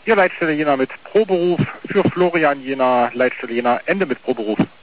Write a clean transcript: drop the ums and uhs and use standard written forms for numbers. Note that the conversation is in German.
Hier Leitstelle Jena mit Proberuf für Florian Jena, Leitstelle Jena, Ende mit Proberuf.